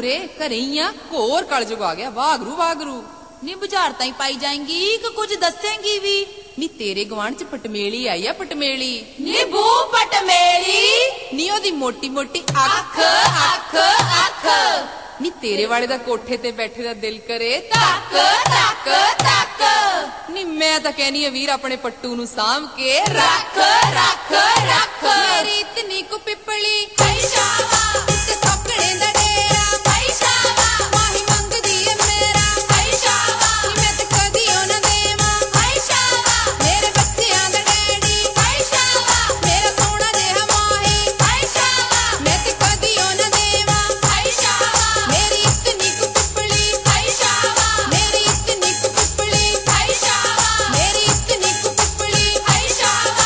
उरे घरे घोर कलजुग आ गया। वागरू वागरू नी बुझार ताई पाई जाएंगी कि कुछ दसेंगी भी। नी तेरे गवांढ च पटमेली आई है पटमेली। नी बू पटमेली नी ओदी मोटी मोटी अख अख अख। नी तेरे वाले दा कोठे ते बैठे दा दिल करे तक तक तक। नी मैं तां कहनी वीर अपने पट्टू नू साम के रख रख रख। मेरी इतनी कु पिपली शावा ते सपने दा डेरा शावा माही मंगदी है मेरा शावा। मैं ते कदी ना देवां शावा मेरे बच्चियां दा डैडी शावा मेरा सोना जिहा माही शावा। मैं ते कदी ना देवां शावा मेरी इतनी कु पिपली शावा मेरी इतनी कु पिपली शावा मेरी इतनी कु पिपली शावा।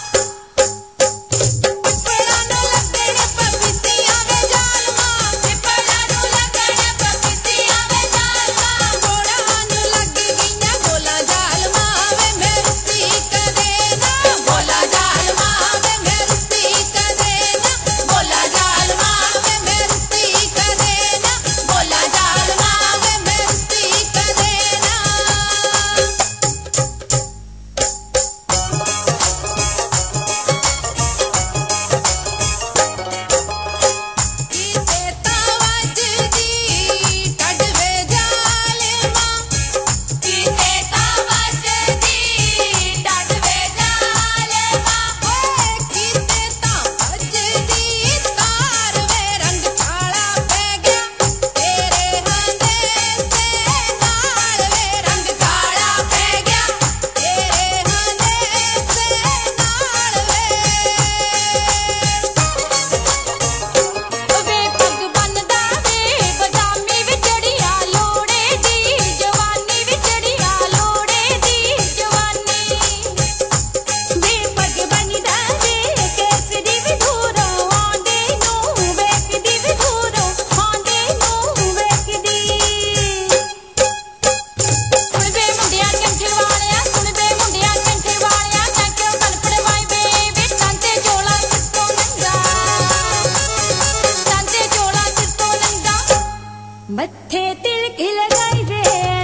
पिपड़ा नु लगणे पपीतियां वे जालमा पिपड़ा नु लगणे पपीतियां वे जालमा। गोड़ा नु लग गईयां बोला जालमा वे मैं रुस्ती कदे ना बोला जालमा वे मैं रुस्ती कदे ना बोला जालमा वे मैं रुस्ती कदे ना बोला जालमा वे मैं रुस्ती कदे ना। कीते तावजदी टडवे जालमा कीते तावजदी टडवे जालमा। ओए कीते तावजदी तार वे रंग काला पै गया तेरे हांदे से नाल वे रंग काला पै गया तेरे हांदे से नाल वे। वे पग बनदा वे पजामी विचड़िया लोड़े दी जवानी विचड़िया लोड़े दी जवानी। वे पग बनदा वे केसरी विधूरों आंदे नू वेखदी विधूरों आंदे नू वेखदी। सुन वे मुंडिया कंठे वालिया सुन वे मुंडिया कंठे वालिया मैं क्यों तड़पड़ वाई वे शांते चोला चित्तो नंगा शांते चोला चित्तो नंगा। मत्थे तिलक लगाई वे